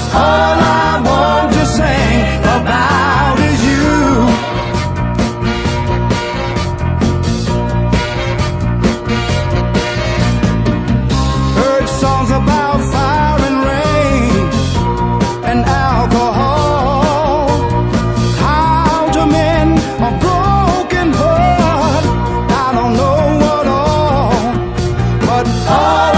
all I want to sing about is you. Heard songs about fire and rain and alcohol, how to mend a broken heart. I don't know what all, but all